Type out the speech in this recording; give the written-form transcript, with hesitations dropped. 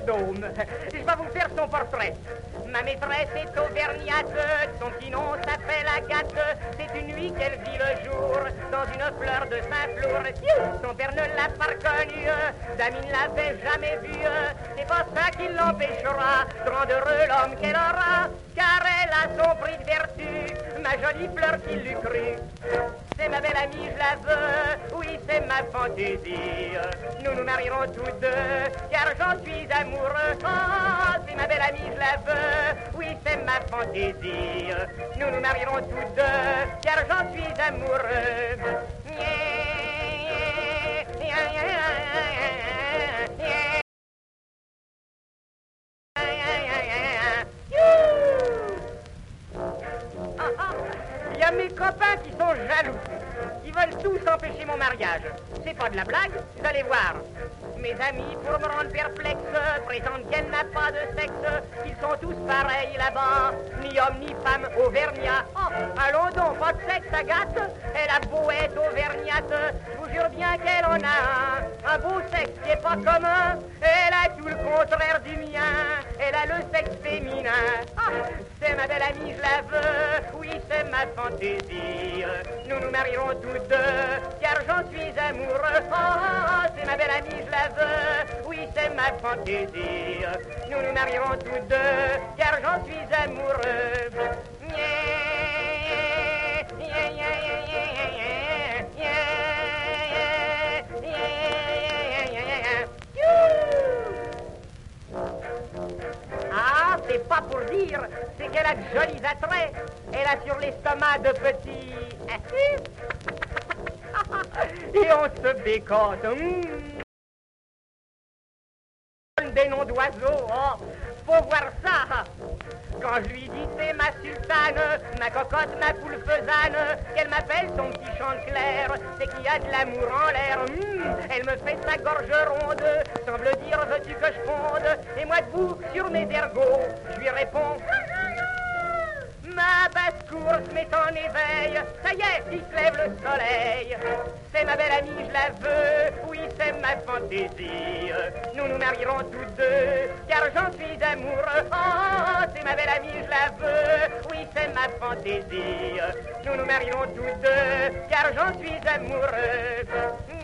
dôme. Je vais vous faire son portrait. Ma maîtresse est auvergnate, son petit nom s'appelle Agathe. C'est une nuit qu'elle vit le jour dans une fleur de Saint-Flour. Son père ne l'a pas reconnue, Dame ne l'avait jamais vue. C'est pas ça qui l'empêchera de rendre heureux l'homme qu'elle aura, car elle a son prix de vertu, ma jolie fleur qui l'eût cru. C'est ma belle amie, je la veux, oui c'est ma fantaisie. Nous nous marierons tous deux, car j'en suis amoureux. Oh, c'est ma belle amie, je la veux, oui c'est ma fantaisie. Nous nous marierons tous deux, car j'en suis amoureux. Il y a mes copains qui sont jaloux. Ils veulent tous empêcher mon mariage. C'est pas de la blague, vous allez voir. Mes amis, pour me rendre perplexe, prétendent qu'elle n'a pas de sexe. Ils sont tous pareils là-bas, ni homme ni femme auvergnat. Oh, allons donc, pas de sexe, Agathe. Elle a beau être auvergnate, je vous jure bien qu'elle en a un beau sexe qui est pas commun. Elle a tout le contraire du mien. Elle a le sexe féminin. Ah, c'est ma belle amie, je la veux. Oui, c'est ma fantaisie. Nous nous marierons tous deux, car j'en suis amoureux. Oh, c'est ma belle amie, je la veux. Oui, c'est ma fantaisie. Nous nous marierons tous deux, car j'en suis amoureux. Ah, c'est pas pour dire, c'est qu'elle a de jolis attraits. Elle a sur l'estomac de petits... Et on se bécote. Des noms d'oiseaux, oh, faut voir ça. Quand je lui dis c'est ma sultane, ma cocotte, ma poule faisane, qu'elle m'appelle son petit chant clair, c'est qu'il y a de l'amour en l'air. Elle me fait sa gorge ronde, semble dire veux-tu que je fonde. Et moi debout sur mes ergots, je lui réponds. Ma basse-cour se met en éveil, ça y est, il se lève le soleil. C'est ma belle amie, je la veux, oui c'est ma fantaisie. Nous nous marierons tous deux, car j'en suis amoureux. Oh, c'est ma belle amie, je la veux, oui c'est ma fantaisie. Nous nous marierons tous deux, car j'en suis amoureux.